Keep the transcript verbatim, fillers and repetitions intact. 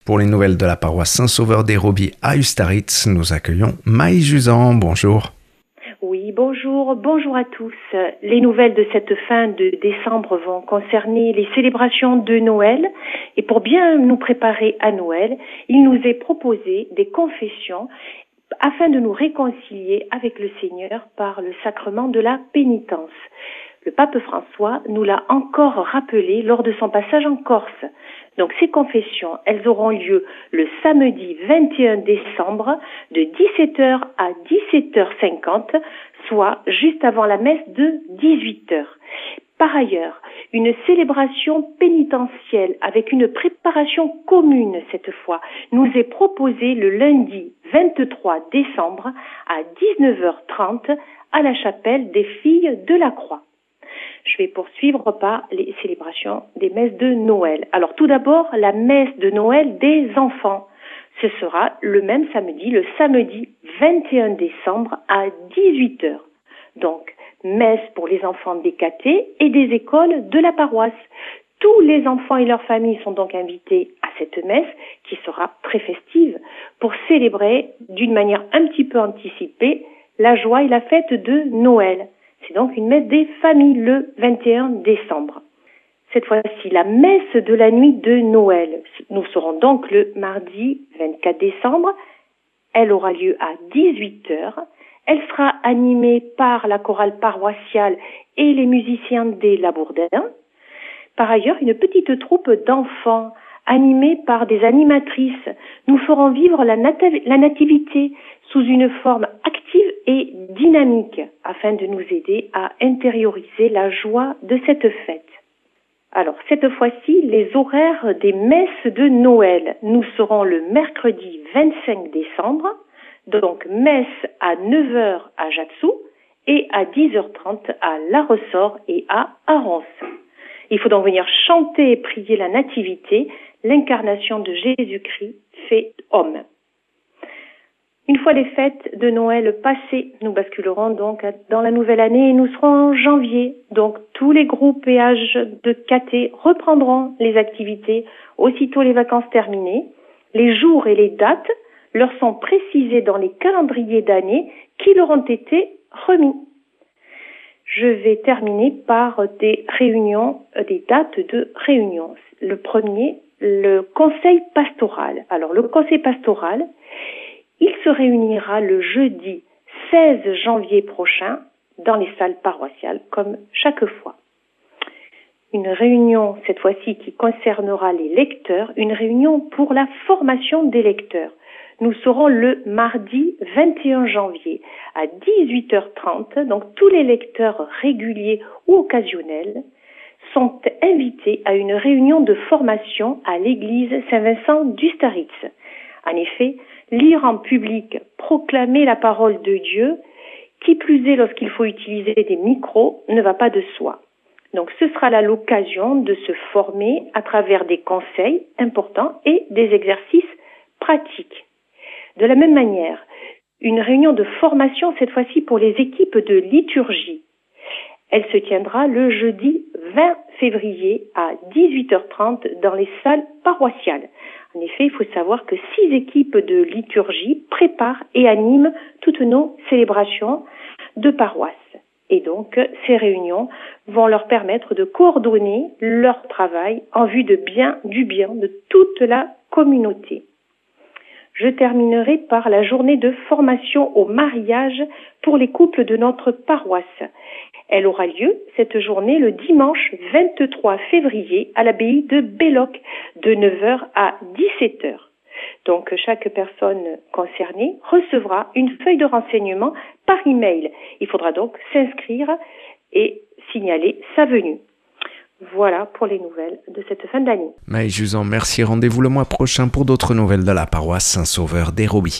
Pour les nouvelles de la paroisse Saint-Sauveur d'Héroby à Ustaritz, nous accueillons Maï Jusan. Bonjour. Oui, bonjour, bonjour à tous. Les nouvelles de cette fin de décembre vont concerner les célébrations de Noël. Et pour bien nous préparer à Noël, il nous est proposé des confessions afin de nous réconcilier avec le Seigneur par le sacrement de la pénitence. Le pape François nous l'a encore rappelé lors de son passage en Corse. Donc ces confessions, elles auront lieu le samedi vingt et un décembre de dix-sept heures à dix-sept heures cinquante, soit juste avant la messe de dix-huit heures. Par ailleurs, une célébration pénitentielle avec une préparation commune cette fois nous est proposée le lundi vingt-trois décembre à dix-neuf heures trente à la chapelle des Filles de la Croix. Je vais poursuivre par les célébrations des messes de Noël. Alors tout d'abord, la messe de Noël des enfants. Ce sera le même samedi, le samedi vingt et un décembre à dix-huit heures. Donc, messe pour les enfants des catés et des écoles de la paroisse. Tous les enfants et leurs familles sont donc invités à cette messe qui sera très festive pour célébrer d'une manière un petit peu anticipée la joie et la fête de Noël. C'est donc une messe des familles le vingt et un décembre. Cette fois-ci, la messe de la nuit de Noël. Nous serons donc le mardi vingt-quatre décembre. Elle aura lieu à dix-huit heures. Elle sera animée par la chorale paroissiale et les musiciens des Labourdins. Par ailleurs, une petite troupe d'enfants animée par des animatrices. Nous ferons vivre la, nat- la nativité sous une forme active et dynamique afin de nous aider à intérioriser la joie de cette fête. Alors, cette fois-ci, les horaires des messes de Noël. Nous serons le mercredi vingt-cinq décembre, donc messe à neuf heures à Ajaccio et à dix heures trente à La Ressort et à Arons. Il faut donc venir chanter et prier la nativité, l'incarnation de Jésus-Christ fait homme. Une fois les fêtes de Noël passées, nous basculerons donc dans la nouvelle année et nous serons en janvier. Donc tous les groupes et âges de catés reprendront les activités aussitôt les vacances terminées. Les jours et les dates leur sont précisés dans les calendriers d'année qui leur ont été remis. Je vais terminer par des réunions, des dates de réunion. Le premier, le conseil pastoral. Alors le conseil pastoral, il se réunira le jeudi seize janvier prochain dans les salles paroissiales, comme chaque fois. Une réunion, cette fois-ci, qui concernera les lecteurs, une réunion pour la formation des lecteurs. Nous serons le mardi vingt et un janvier à dix-huit heures trente, donc tous les lecteurs réguliers ou occasionnels sont invités à une réunion de formation à l'église Saint-Vincent d'Ustaritz. En effet, lire en public, proclamer la parole de Dieu, qui plus est lorsqu'il faut utiliser des micros, ne va pas de soi. Donc ce sera là l'occasion de se former à travers des conseils importants et des exercices pratiques. De la même manière, une réunion de formation cette fois-ci pour les équipes de liturgie. Elle se tiendra le jeudi vingt février à dix-huit heures trente dans les salles paroissiales. En effet, il faut savoir que six équipes de liturgie préparent et animent toutes nos célébrations de paroisse. Et donc, ces réunions vont leur permettre de coordonner leur travail en vue de bien, du bien de toute la communauté. Je terminerai par la journée de formation au mariage pour les couples de notre paroisse. Elle aura lieu, cette journée, le dimanche vingt-trois février à l'abbaye de Belloc, de neuf heures à dix-sept heures. Donc, chaque personne concernée recevra une feuille de renseignement par email. Il faudra donc s'inscrire et signaler sa venue. Voilà pour les nouvelles de cette fin d'année. Maï Jusan, merci. Rendez-vous le mois prochain pour d'autres nouvelles de la paroisse Saint-Sauveur d'Héroby.